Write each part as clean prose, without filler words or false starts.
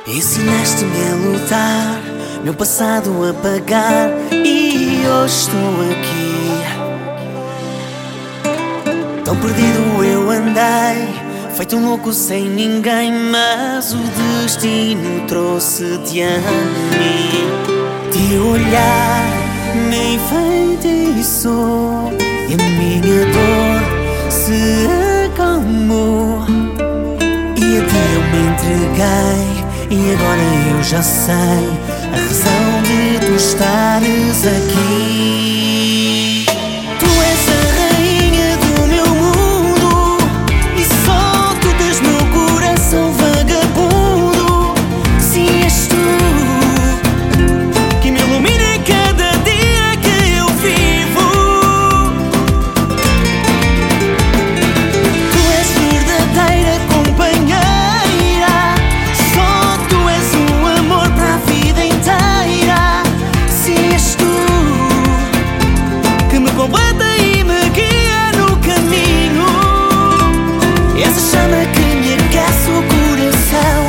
Ensinaste-me a lutar, meu passado a apagar, e hoje estou aqui. Tão perdido eu andei, feito um louco sem ninguém, mas o destino trouxe-te a mim. Teu olhar me enfeitiçou e a minha dor se acalmou, e a ti eu me entreguei. E agora eu já sei a razão de tu estares aqui. Tu és a rainha do meu mundo e só tu tens meu coração vagabundo. Se és tu que me ilumina cada dia que eu vivo. Tu és verdadeira companheira, completa e me guia no caminho. Essa chama que me aquece o coração.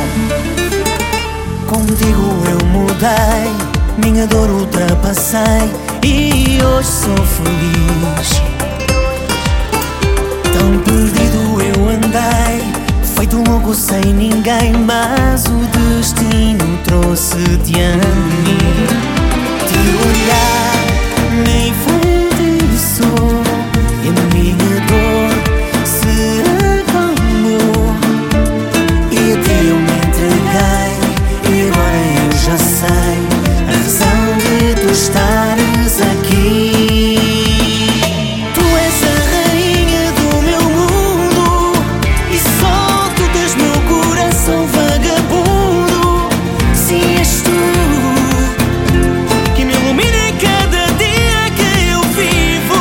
Contigo eu mudei, minha dor ultrapassei e hoje sou feliz. Tão perdido eu andei, feito louco sem ninguém, mas o destino trouxe-te a mim. Teu olhar me enfeitiçou e a minha dor se acalmou, e a ti eu me entreguei. E agora eu já sei a razão de tu estares aqui. Tu és a rainha do meu mundo e só tu tens meu coração vagabundo. Se és tu que me ilumina cada dia que eu vivo.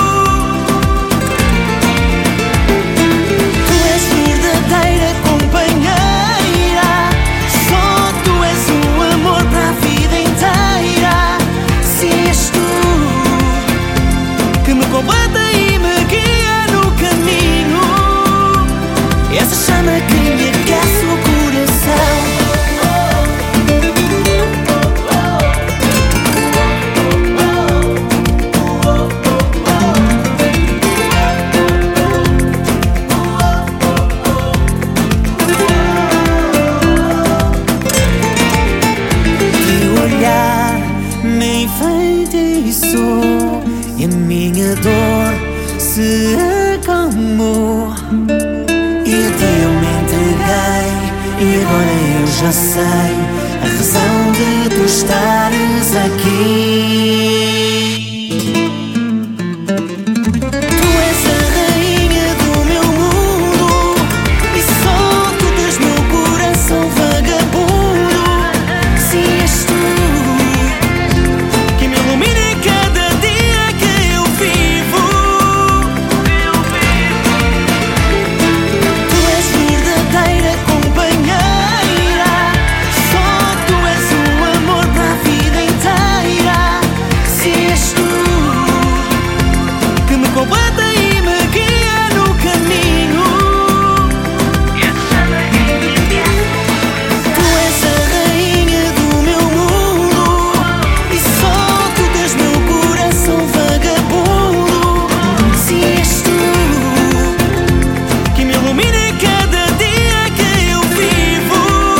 Tu és verdadeira companheira, só tu és o amor para a vida inteira. Se és tu que me completa e me guia no caminho. Essa chama que me aquece o coração. Me enfeitiçou e a minha dor se acalmou, e a ti eu me entreguei. E agora eu já sei a razão de tu estares aqui. Tu és a rainha do meu mundo e só tu tens meu coração vagabundo. Se és tu que me ilumina cada dia que eu vivo. Tu és verdadeira companheira, só tu és o amor para a vida inteira. Se és tu que me completa e me guia no caminho. Tu és a rainha do meu mundo e só tu tens meu coração vagabundo. Se és tu que me ilumina cada dia que eu vivo.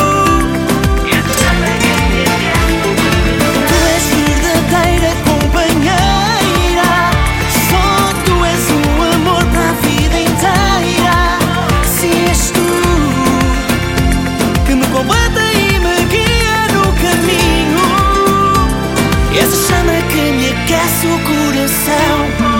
Tu és verdadeira companheira, só tu és o amor para a vida inteira. Se és tu que me completa e me guia no caminho. Essa chama que me aquece o coração.